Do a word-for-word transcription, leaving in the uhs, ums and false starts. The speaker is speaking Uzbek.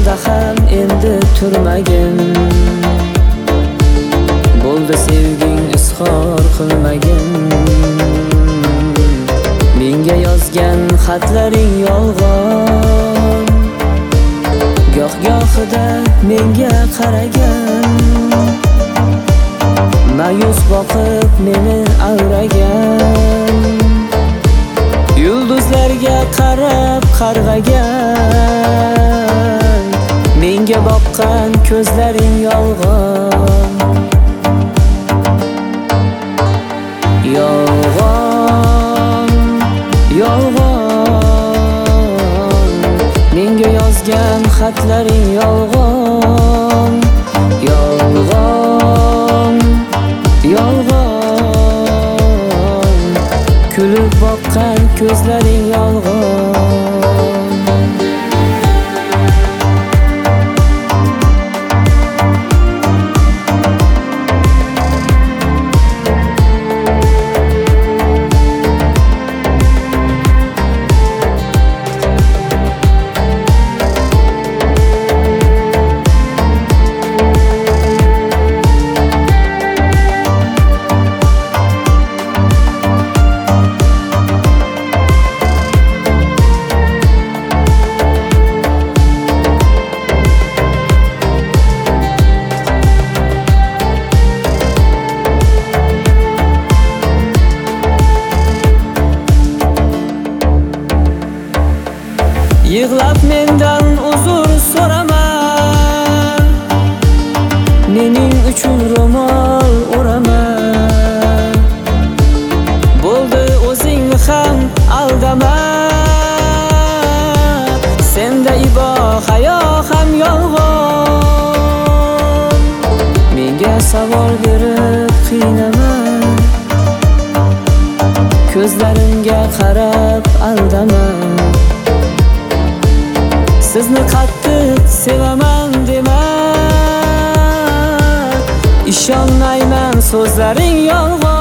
yonimda ham endi turmagin. Bo'ldi sevging izhor qilmagin. Menga yozgan xatlaring yolg'on. Goh-gohida menga qaragan, ma'yus boqib meni avragan. Yulduzlarga qarab qarg'agan, menga boqqan ko'zlaring yolg'on. Yolg'on, yolg'on, menga yozgan xatlaring yolg'on. Yolg'on, yolg'on, kulib boqqan ko'zlaring yolg'on. Yig'lab mendan uzr so'rama, mening uchun ro'mol o'rama. Bo'ldi o'zingni ham aldama, senda ibo hayo ham yolg'on. Menga savol berib qiynama, ko'zlarimga qarab aldama. Sizni qattiq sevaman dema, ishonmayman so'zlaring yolg'on.